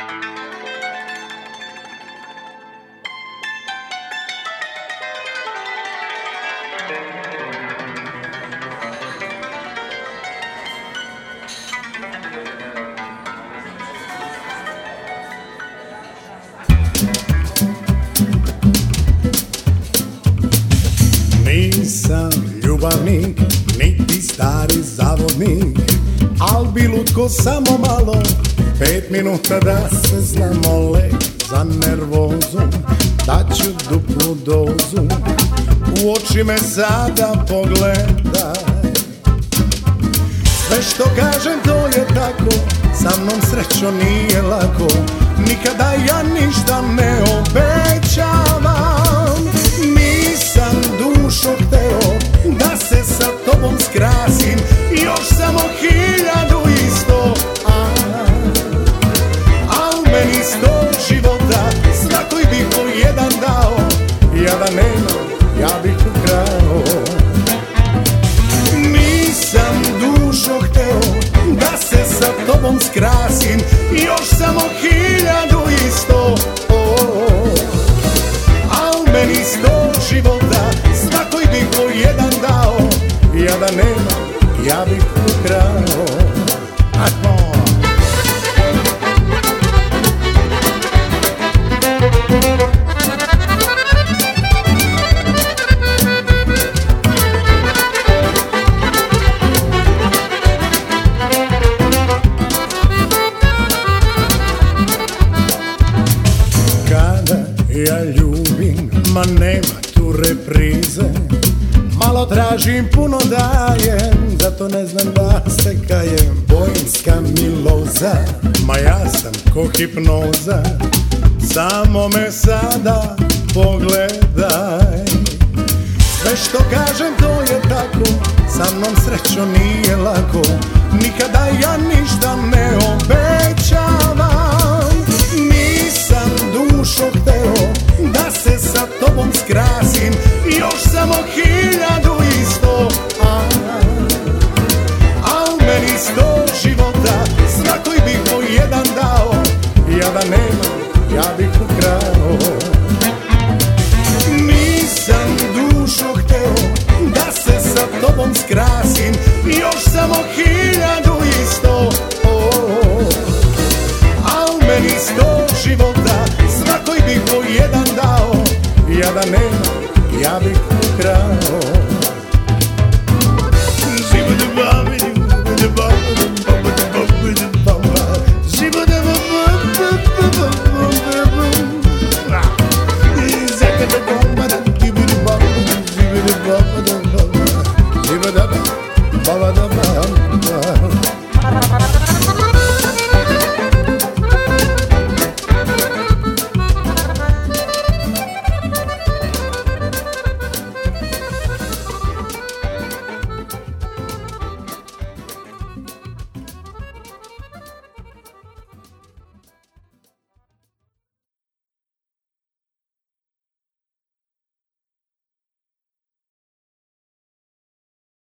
Nisam ljubavnik, niti stari zavodnik, al bi lutko samo malo, 5 minuta da se znamo. Lek za nervozu, daću duplu dozu, u oči me sada pogledaj. Sve što kažem to je tako, sa mnom srećo nije lako, nikada ja ništa ne obećavam. Nisam dušo hteo da se sa tobom skrasim, još samo 1100, al meni 100 života, svakoj bih po jedan dao, ja da nemam, ja bih ukrao. Nisam dušo hteo da se sa tobom skrasim, još samo 1100, al meni 100 života, svakoj bih po jedan dao, ja da nemam, ja bih ukrao. Ja ljubim, ma nema tu reprize, malo tražim, puno dajem, zato ne znam da se kajem. Bojinska miloza, ma ja sam ko hipnoza, samo me sada pogledaj. Sve što kažem to je tako, sa mnom srećo nije lako, nikada ja ništa ne obećavam. Nisam dušo hteo da se sa tobom skrasim, još samo 1100, al meni 100 života, svakoj bih po jedan dao, ja da nemam, ja bih ukrao. Nisam dušo hteo da se sa tobom skrasim, još samo 1100, al meni 100 života, svakoj bih po jedan dao, ja da nemam, ja bih ukrao. Ba ba da ba.